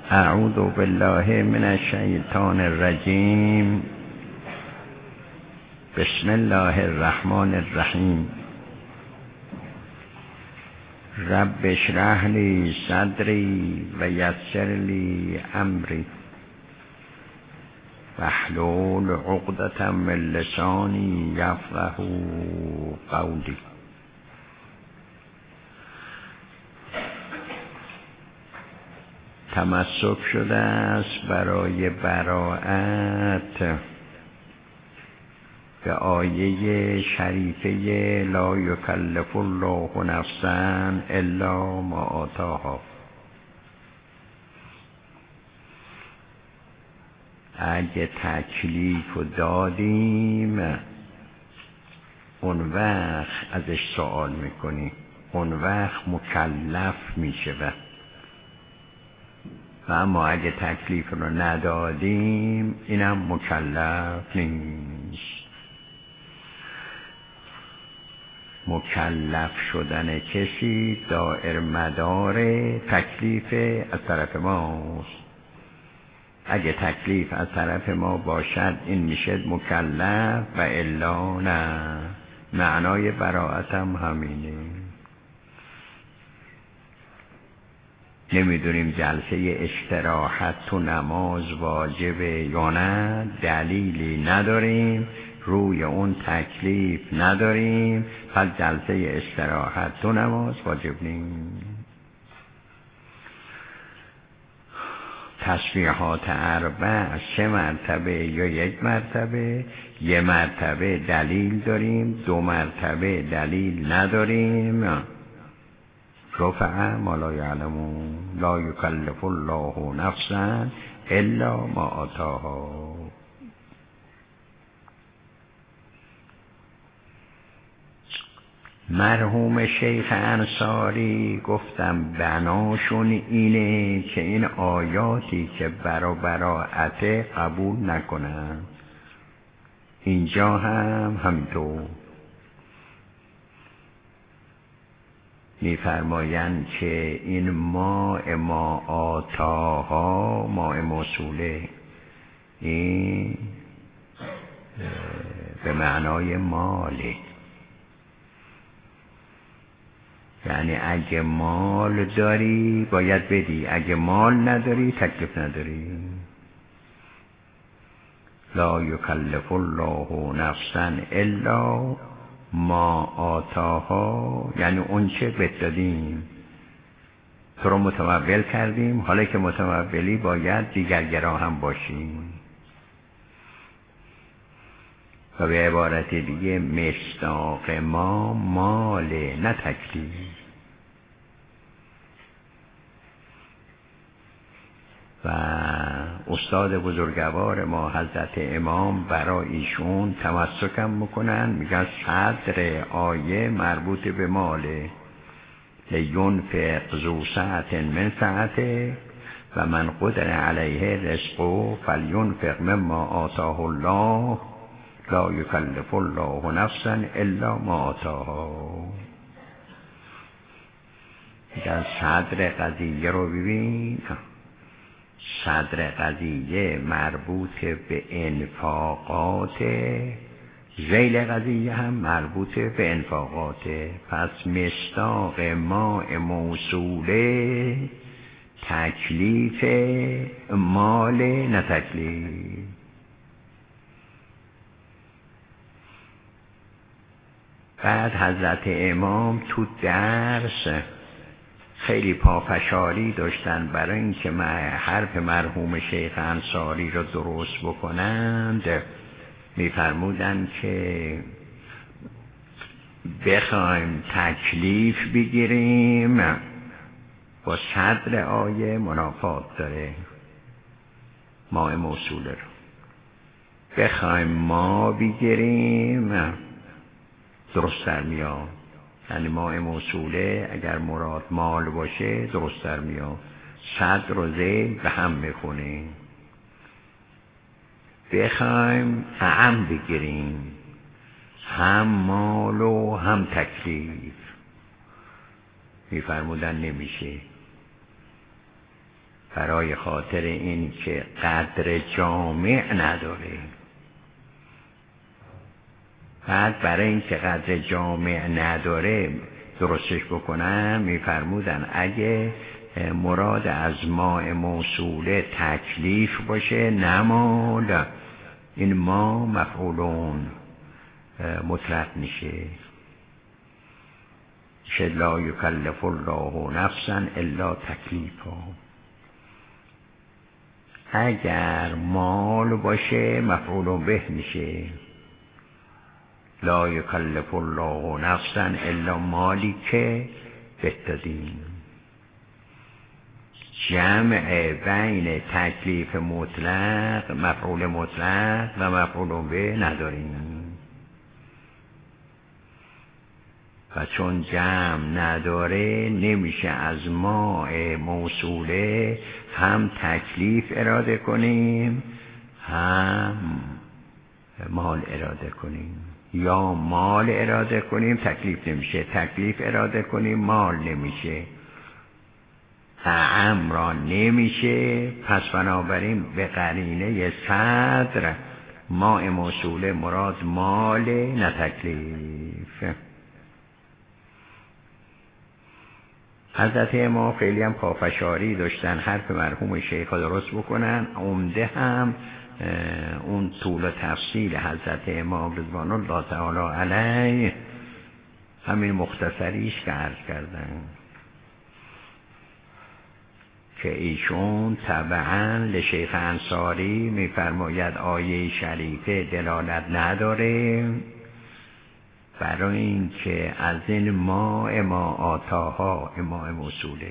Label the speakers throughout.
Speaker 1: اعوذ بالله من الشیطان الرجیم. بسم الله الرحمن الرحیم. رب اشرح لی صدری و یسر لی امری واحلل عقدة من لسانی یفقهوا قولی. تمسک شده است برای براءت به آیه شریفه لا یکلف الله نفسا الا ما آتاها. اگه تکلیف رو دادیم اون وقت ازش سوال میکنیم، اون وقت مکلف میشه. و اما اگه تکلیف رو ندادیم اینم مکلف نیست. مکلف شدن کسی دائر مدار تکلیف از طرف ماست. اگه تکلیف از طرف ما باشد این میشه مکلف و الا نه. معنای براءت هم همینه. نمیدونیم جلسه استراحت تو نماز واجبه یا نه، دلیلی نداریم، روی اون تکلیف نداریم، پس جلسه استراحت تو نماز واجب نیست. تسبیحات اربع 3 مرتبه یا 1 مرتبه، 1 مرتبه دلیل داریم، 2 مرتبه دلیل نداریم. رفع ما لا یعلمون، لا یکلف الله نفسا الا ما آتاها. مرحوم شیخ انصاری گفتم بناشون اینه که این آیاتی که براءت قبول نکنن. اینجا هم همینطور می‌فرمایند که این ما آتاها ماء موصوله، این به معنای ماله. یعنی اگه مال داری باید بدی، اگه مال نداری تکلیف نداری. لا یکلف الله نفسا الا ما آتاها، یعنی اون چه بهت دادیم تو رو متمول کردیم، حالا که متمولی باید دیگرگرا هم باشیم. و به عبارت دیگه مصداق ما ماله نه تکلیف. و استاد بزرگوار ما حضرت امام برای ایشون تمسکم میکنن، میگن صدر آیه مربوط به ماله. لینفق ذو سعة من سعته و من قدر علیه رزقه فلینفق مما آتاه الله لا یکلف الله نفسا الا ما آتاها. میگن صدر قضیه رو ببین، صدر قضیه مربوط به انفاقات، ذیل قضیه هم مربوط به انفاقات. پس مصداق ماء موصوله تکلیف مال نه تکلیف. بعد حضرت امام تو درس خیلی پافشاری داشتن برای اینکه حرف مرحوم شیخ انصاری رو درست بکنند. میفرمودن که بخوایم تکلیف بگیریم با صدر آیه منافات داره، ماء موصوله رو. بخوایم ما بگیریم درست در میاد، یعنی ماء موصوله اگر مراد مال باشه درست در میاد. صدر و ذیل به هم میخونیم. بخوایم اعم بگیریم، هم مال و هم تکلیف، میفرمودن نمیشه. برای خاطر این که قدر جامع نداره. بعد برای این که قدر جامع نداره درستش بکنم میفرمودن اگه مراد از ماء موصوله تکلیف باشه نمال، این ما مفعولون مطلق میشه. لا یکلف الله نفسا الا تکلیفا. اگر مال باشه مفعول به میشه. لا یکلف الله نفسا الا مالی که بتدین. جمع بین تکلیف مطلق، مفعول مطلق و مفعول به نداریم و چون جمع نداره نمیشه از ماء موصوله هم تکلیف اراده کنیم هم مال اراده کنیم، یا مال اراده کنیم تکلیف نمیشه، تکلیف اراده کنیم مال نمیشه، اعم را نمیشه. پس بنابراین به قرینه صدر ماء موصوله مراد مال نه تکلیف. حضرت امام خیلی هم پافشاری داشتن حرف مرحوم شیخ درست بکنن. عمده هم اون طول و تفصیل حضرت امام رضوان الله تعالی علیه همین مختصریش که عرض کردن که ایشون طبعا لشیخ انصاری میفرماید آیه شریفه دلالت نداره برای این که از این ما آتاها ماء موصوله.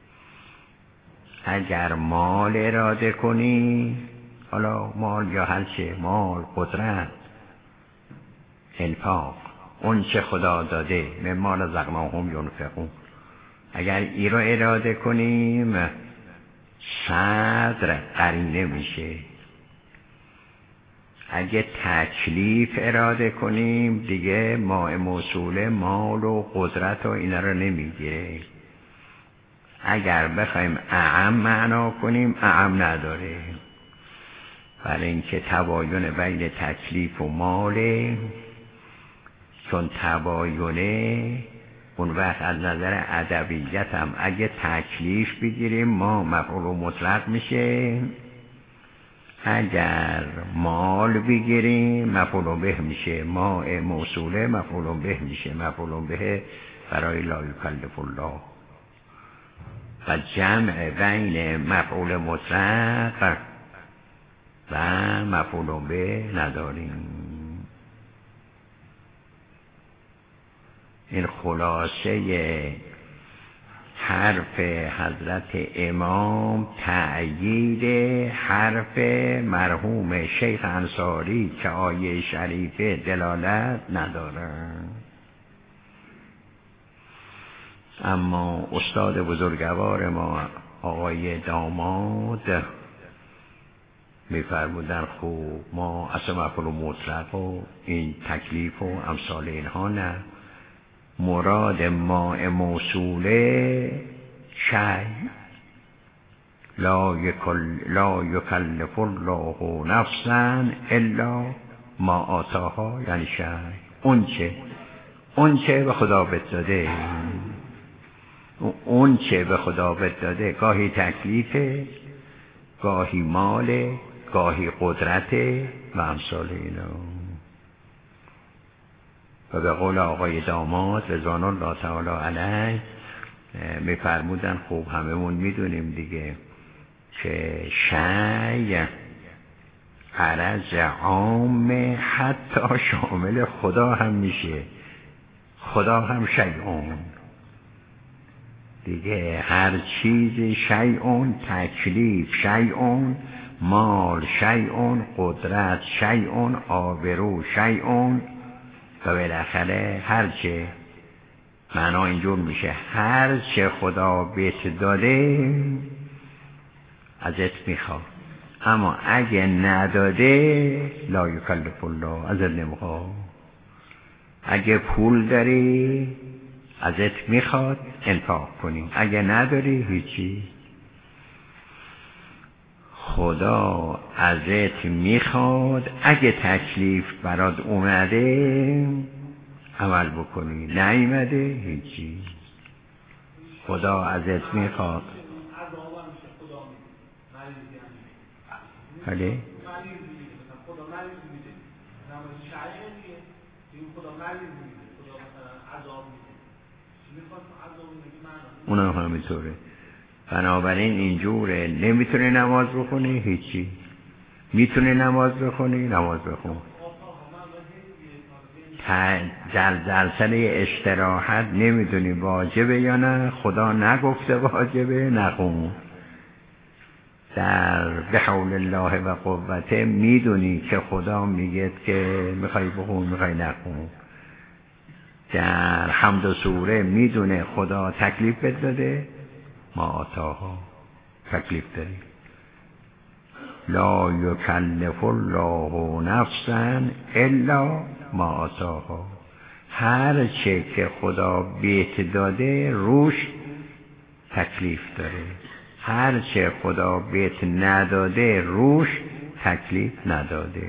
Speaker 1: اگر مال اراده کنی، حالا مال یا هر چه، مال، قدرت، انفاق، اون چه خدا داده، من مال رزقناهم ینفقون، اگر ای را اراده کنیم صدر قرینه میشه. اگه تکلیف اراده کنیم دیگه ماء موصوله مال و قدرت و اینا رو نمیگیره. اگر بخوایم اعم معنا کنیم اعم نداره، برای اینکه تباین بین تکلیف و ماله، چون تباینه اون وقت از نظر ادبیات هم اگه تکلیف بگیریم ما مفعول مطلق میشه، اگر مال بگیریم مفعول به میشه، ماء موصوله مفعول به میشه، مفعول به برای لا یکلف الله. و جمع بین مفعول مطلق و مفعول به نداریم. این خلاصه حرف حضرت امام تأیید حرف مرحوم شیخ انصاری که آیه شریفه دلالت نداره. اما استاد بزرگوار ما آقای داماد میفرمودن خوب ما اصلا مفعول مطلق و این تکلیف و امثال اینها نه، مراد ماء موصوله شیء لا یکلف الله نفسا الا ما آتاها، یعنی شیء اون چه به خدا بده، اون چه به خدا بده، گاهی تکلیفه، گاهی ماله، گاهی قدرته و امثال اینا. و به قول آقای داماد رضوان الله تعالی علیه میفرمودن خوب هممون میدونیم دیگه که شیء عرض عام حتی شامل خدا هم میشه، خدا هم شیء دیگه، هر چیز شیء، تکلیف شیء، مال شیء، قدرت شیء، آبرو شیء و بالاخره هرچه معنا اینجور میشه هرچه خدا بهت داده ازت میخواد، اما اگه نداده لا یکلف الله ازت نمیخواد. اگه پول داری ازت میخواد انفاق کنی، اگه نداری هیچی. خدا ازت میخواد اگه تکلیف برات اومده عمل بکنی، نیومده هیچی. خدا ازت میخواد. بله اونم همینطوره. بنابراین اینجوره، نمیتونه نماز بخونی هیچی، میتونه نماز بخونی نماز بخون. جلسه استراحت نمیدونی واجبه یا نه، خدا نگفته واجبه، نخون. در بحول الله و قوته میدونی که خدا میگه که میخوای بخون میخوای نخون. در حمد و سوره میدونه خدا تکلیف بد داده، ما آتاها تکلیف داری. لا یکلف الله نفسا الا ما آتاها. هر چه که خدا بهت داده روش تکلیف داره، هر چه خدا بهت نداده روش تکلیف نداده.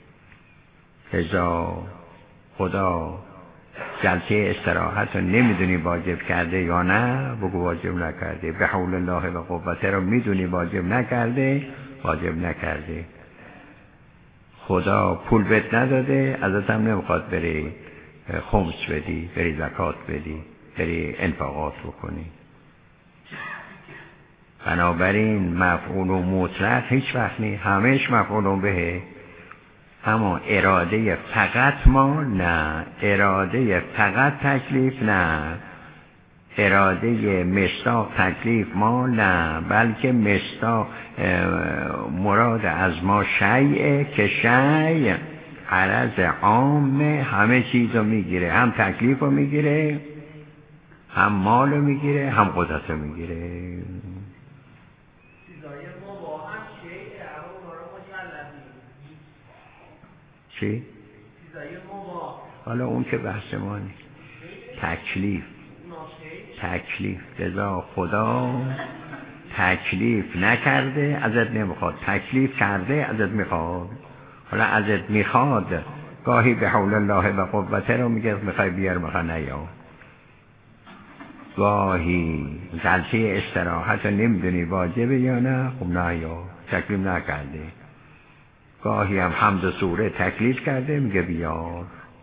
Speaker 1: لذا خدا جلسه استراحت رو نمیدونی واجب کرده یا نه، بگو واجب نکرده. به حول الله و قوته رو میدونی واجب نکرده، واجب نکرده. خدا پول بهت نداده، ازت هم نمیخواد بری خمس بدی، بری زکات بدی، بری انفاقات بکنی. بنابراین مفعول و مطلق هیچ وقت نی، همهش مفعول بهه. اما اراده فقط ما نه، اراده فقط تکلیف نه، اراده مصداق تکلیف ما نه، بلکه مصداق مراد از ما شیعه که شیع عرض عام همه چیز رو میگیره، هم تکلیف رو میگیره، هم مال رو میگیره، هم قدرت رو میگیره. چی؟ حالا اون که بحث ما نیست. تکلیف لذا خدا تکلیف نکرده ازت نمیخواد، تکلیف کرده ازت میخواد. حالا ازت میخواد گاهی به حول الله و قوته رو میگه میخوای بیار میخوای نیا، گاهی جلسه استراحت رو نمیدونی واجبه یا نه، خب نیا، تکلیف نکرده. گاهی هم حمد و سوره تکلیف کرده میگه بیار.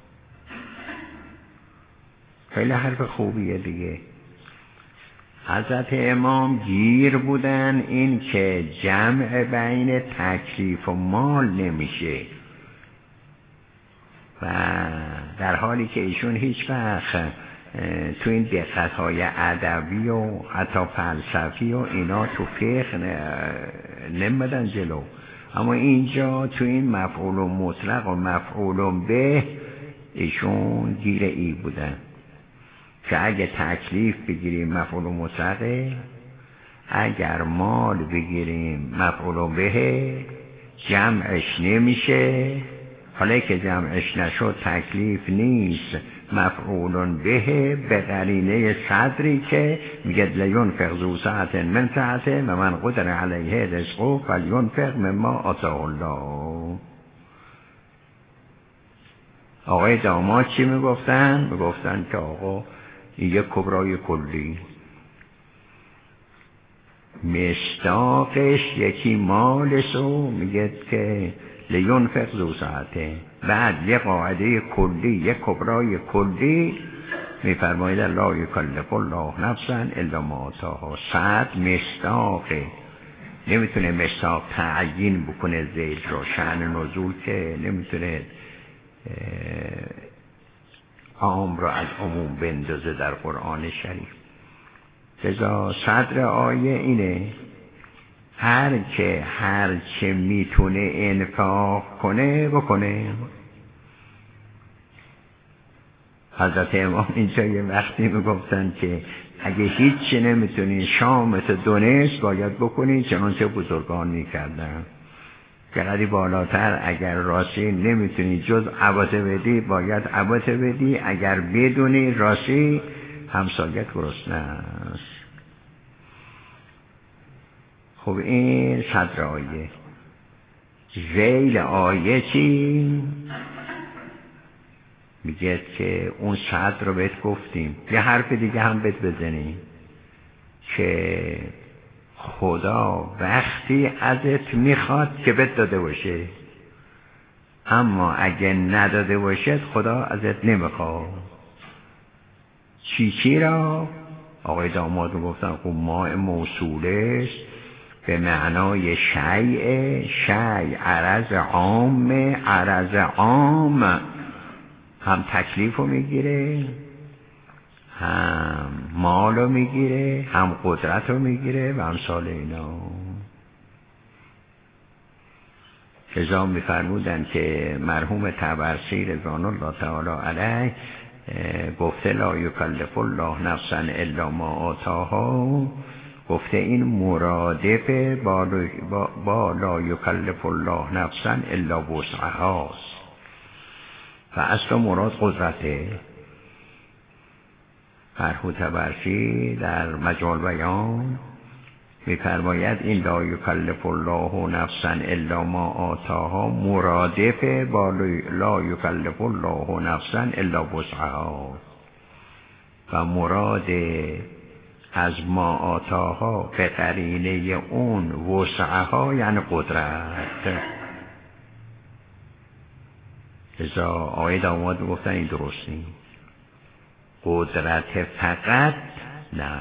Speaker 1: خیلی حرف خوبیه دیگه. حضرت امام گیر بودن این که جمع بین تکلیف و مال نمیشه، و در حالی که ایشون هیچ وقت تو این دقت‌های ادبی و حتی فلسفی و اینا تو فقه نمیدن جلو، اما اینجا تو این مفعول مطلق و مفعول به ایشون گیر ای بودن که اگه تکلیف بگیریم مفعول مطلقه، اگر مال بگیریم مفعول به، جمعش نمیشه. حالا که جمعش نشد تکلیف نیست، مفعول به قرینه صدری که میگه لینفق ذو سعة من سعته و من قدر علیه رزقه فلینفق مما آتاه الله. آقای داماد چی میگفتن؟ میگفتن که آقا یک کبرای کلی، مصداقش یکی مالشو میگه که لینفق ذو سعته، بعد یه قاعده کلی، یک کبرای کلی میفرماید لا یکلف الله نفسا الا ما آتاها. سعد مصداقه، نمیتونه مصداق تعیین بکنه ذیل رو، شأن نزول که نمیتونه عام رو از عموم بندازه در قرآن شریف. لذا صدر آیه اینه هر چه میتونه انفاق کنه بکنه. حضرت امام اینجا یه وقتی میگفتن که اگه هیچ نمیتونی شامت دونست باید بکنی چنانچه بزرگان میکردن. قدری بالاتر اگر راستی نمیتونی جز عباطه بدی باید عباطه بدی، اگر بدونی راستی همسایت گرسنه است. خب این صدر آیه. ذیل آیه چی؟ میگه که اون صدر رو بهت گفتیم، یه حرف دیگه هم بهت بزنیم که خدا وقتی ازت میخواد که بهت داده باشه، اما اگه نداده باشد خدا ازت نمیخواد. چی را؟ آقای داماد رو گفتن خب ماء موصوله به معنای شیء عرض عام هم تکلیف رو میگیره، هم مال رو میگیره، هم قدرت رو میگیره و امثال اینا. لذا میفرمودن که مرحوم طبرسی رضوان الله تعالی علیه گفته لا یکلف الله نفسا الا ما آتاها، گفته این مرادف با لا یکلف الله نفسا الا وسعهاست و اصلا مراد قدرته. مرحوم طبرسی در مجال بیان می‌فرماید این لا یکلف الله نفسا الا ما آتاها مرادف با لا یکلف الله نفسا الا وسعها، و مراد از ما آتاها به قرینه اون وسعها یعنی قدرت. لذا آقای داماد گفتن این درست نیست، قدرت فقط نه،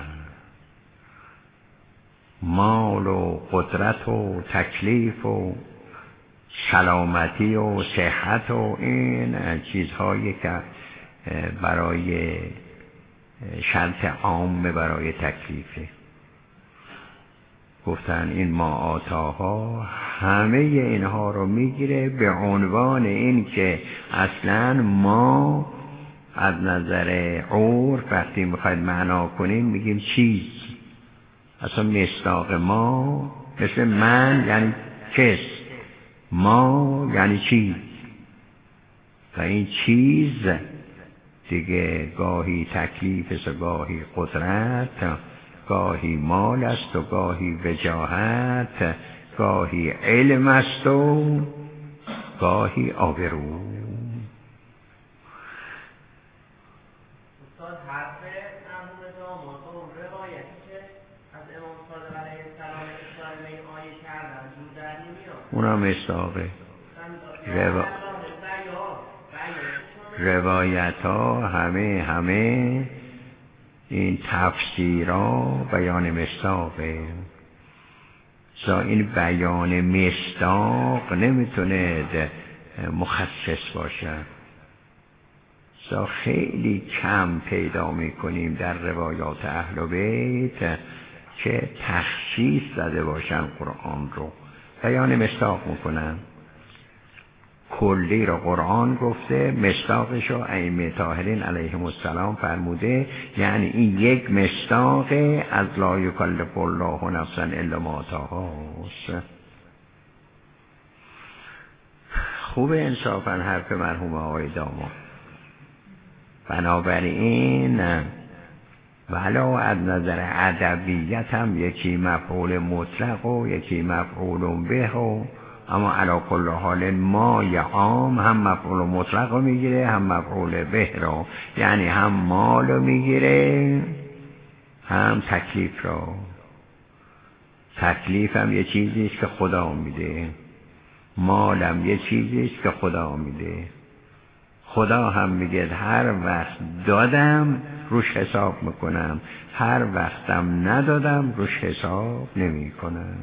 Speaker 1: مال و قدرت و تکلیف و سلامتی و صحت و این چیزهایی که برای شرط عام برای تکلیفه. گفتن این ما آتاها همه اینها رو میگیره به عنوان این که اصلا ما از نظر عرف وقتی میخواید معنا کنیم میگیم چیز، اصلا مصداق ما مثل من یعنی کس، ما یعنی چیز، و این چیز دیگه گاهی تکلیف است و گاهی قدرت، گاهی مال است و گاهی وجاهت، گاهی علم است و گاهی آبرو. اونا مصداقه روایت ها همه این تفسیرها بیان مصداقه. این بیان مصداق نمیتونه مخصص باشه. خیلی کم پیدا میکنیم در روایات اهل بیت که تخصیص داده باشن قرآن رو، بیان مصداق میکنن. کلی رو قرآن گفته، مصداقش رو ائمه طاهرین علیهم السلام فرموده، یعنی این یک مصداق از لا یکلف الله نفسا الا ما آتاهاست. خوب انصافا حرف مرحوم آقای داماد. بنابراین ولو از نظر ادبیت هم یکی مفعول مطلق و یکی مفعول به و اما علی کل حال ما یا عام هم مفعول مطلق رو میگیره هم مفعول به رو، یعنی هم مال رو میگیره هم تکلیف رو. تکلیف هم یه چیزیست که خدا میده، مال هم یه چیزیست که خدا میده. خدا هم میگه هر وقت دادم روش حساب میکنم، هر وقتم ندادم روش حساب نمیکنم.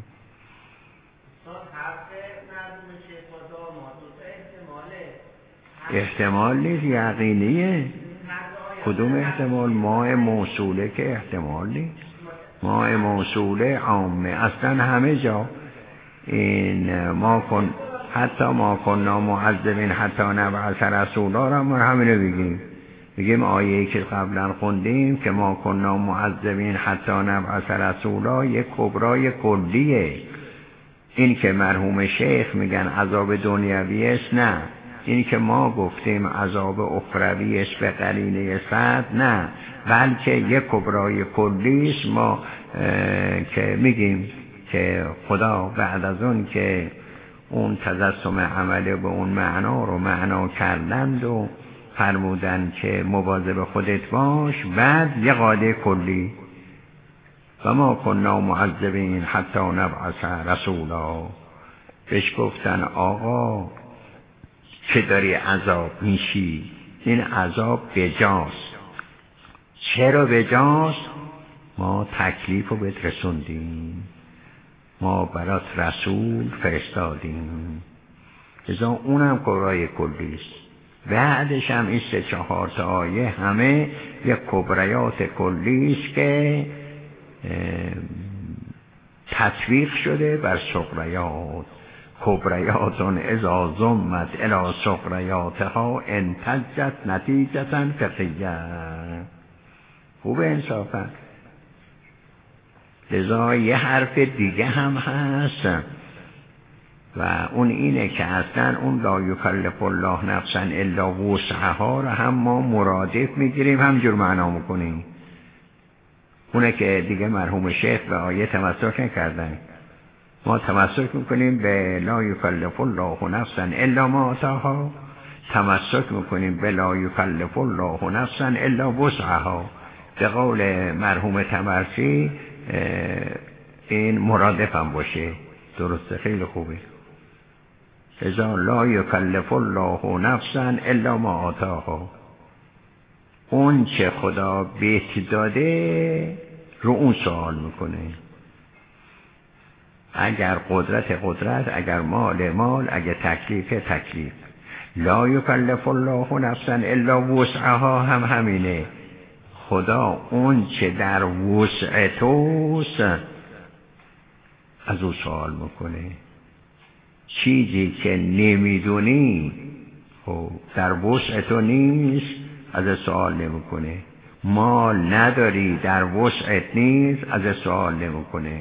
Speaker 1: احتمال نیست، یقینیه. کدوم احتمال؟ ماء موصوله که احتمال نیست. ماء موصوله عامه اصلا همه جا. این حتی ما کننا معذبین حتی نبعث رسولا را ما همینو بگیم آیه‌ای که قبلا خوندیم که ما کننا معذبین حتی نبعث رسولا یک کبرای کلیه. این که مرحوم شیخ میگن عذاب دنیوی است، نه. این که ما گفتیم عذاب اخروی است به قرینه صد، نه، بلکه یک کبرای کلی است. ما که میگیم که خدا بعد از اون که اون تجسم عمله به اون معنا رو معنا کردند و فرمودند که مواظب خودت باش، بعد یه قاعده کلی و ما کنا معذبین حتی نبعث رسولا. بهش گفتن آقا چه داری عذاب میشی؟ این عذاب بجاست. چرا بجاست؟ ما تکلیف رو بهت رسوندیم، ما برات رسول فرستادیم. ازا اونم کبرای کلیست. بعدش هم این 3-4 تا آیه همه یک کبریات کلیست که تطبیق شده بر صغریات. کبریاتون اذا ضمت الی صغریاتها انتجت نتیجتا فقهیه. خوبه انصافا. لذا یه حرف دیگه هم هست و اون اینه که اصلا اون لا یکلف الله نفسا الا وسعها رو هم ما مرادف میگیریم، همجور معنا میکنیم. اونه که دیگه مرحوم شیخ به آیه تمسک نکردن. ما تمسک میکنیم به لا یکلف الله نفسا الا ما آتاها، تمسک میکنیم به لا یکلف الله نفسا الا وسعها. به قول مرحوم تمرسی این مرادف هم باشه. درسته، خیلی خوبه. اذا لا یکلف الله نفسا الا ما آتاها، اون چه خدا بهت داده رو اون سوال میکنه. اگر قدرت، اگر مال، اگر تکلیف. لا یکلف الله نفسا الا وسعها هم همینه. خدا اون چه در وسع توست از او سوال میکنه. چیزی که نمیدونی خب در وسع تو نیست، از سوال نمیکنه. مال نداری در وسعت نیست، از سوال نمیکنه.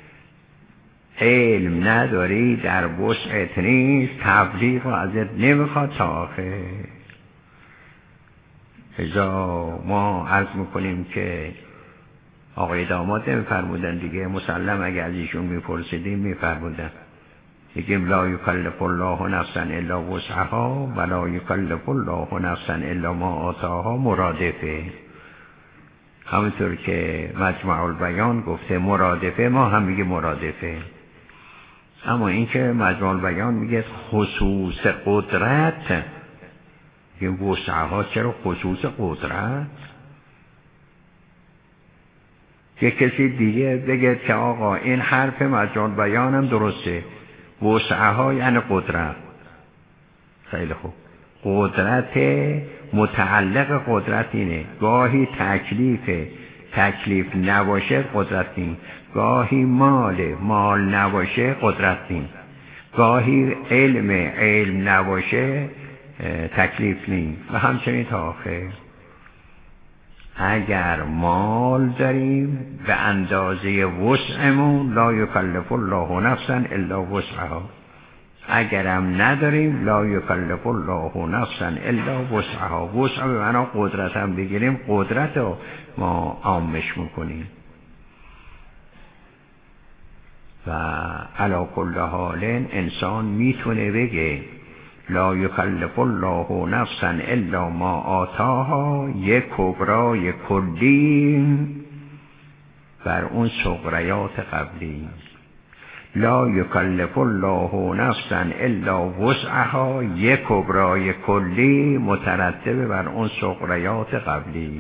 Speaker 1: علم نداری در وسعت نیست، تبلیغ ازت نمیخواد تا آخر. ازا ما عرض میکنیم که آقای داماد نمیفرمودن دیگه، مسلم اگه از ایشون میپرسیدیم میفرمودن. میگیم لا یکلف الله نفسا الا وسعها و لا یکلف الله نفسا الا ما آتاها مرادفه. همونطور که مجمع البیان گفته مرادفه، ما هم میگه مرادفه. اما این که مجمع البیان میگه خصوص قدرت، این وسعها چرا خصوص قدرت؟ یک کسی دیگه بگه که آقا این حرف مجمع البیان هم درسته، وسعها یعنی قدرت. خیلی خوب. قدرت متعلق قدرت اینه. گاهی تکلیف نباشه قدرت نیست. گاهی مال نباشه قدرت نیست. گاهی علم نباشه تکلیف نیست و همچنین تا آخر. اگر مال داریم به اندازه وسعمون لا یکلف الله نفسا الا وسعها. اگرم نداریم لا یکلف الله نفسا الا وسعها. وسع به معنی قدرت هم بگیریم، قدرت رو ما عامش میکنیم. و علی کل حال انسان میتونه بگه لا یکلف الله نفسا الا ما آتاها، یک کبرای کلی بر اون صغریات قبلی. لا یکلف الله نفسا الا وسعها، یک کبرای کلی مترتب بر اون صغریات قبلی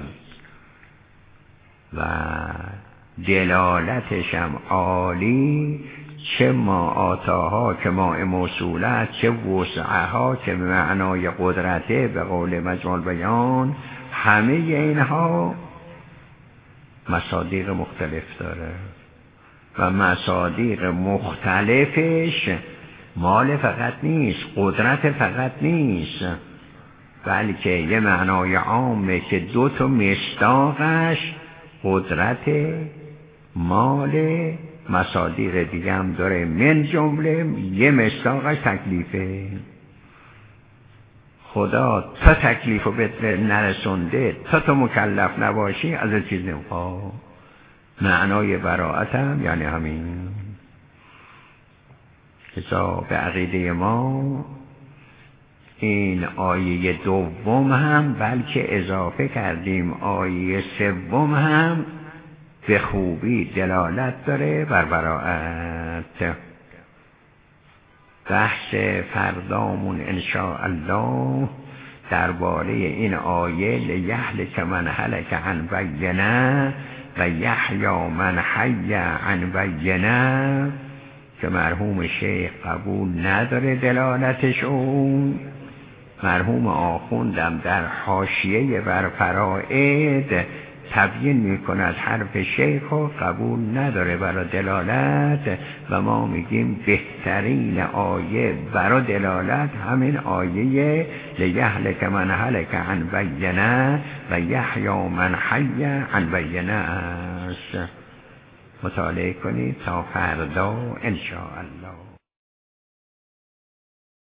Speaker 1: و دلالتش هم عالی. چه ما آتاها که ما موصوله، چه وسعها که به معنای قدرته به قول مجمع البیان، همه اینها مصادیق مختلف داره و مصادیق مختلفش مال فقط نیست، قدرت فقط نیست، بلکه یه معنای عامه که 2 تا مصداقش قدرت، مال، مصادیق دیگه هم داره. من جمله یه مصداقش تکلیفه. خدا تا تکلیفو بهت نرسونده، تا مکلف نباشی از چیز نمیخواد. معنای براءت هم یعنی همین. حساب عقیده ما این آیه دوم هم بلکه اضافه کردیم آیه سوم هم به خوبی دلالت داره بر براءت. بحث فردامون انشاءالله درباره این آیه لیهلک من هلک عن بینه و یحیی من حی عن بینه که مرحوم شیخ قبول نداره دلالتشون، مرحوم آخوندم در حاشیه بر فرائد تبیین میکند حرف شیخ و قبول نداره برای دلالت و ما میگیم بهترین آیه برای دلالت همین آیه لیهلک من هلک عن بینه و یحیی من حی عن بینه است. مطالعه کنید تا فردا انشاءالله.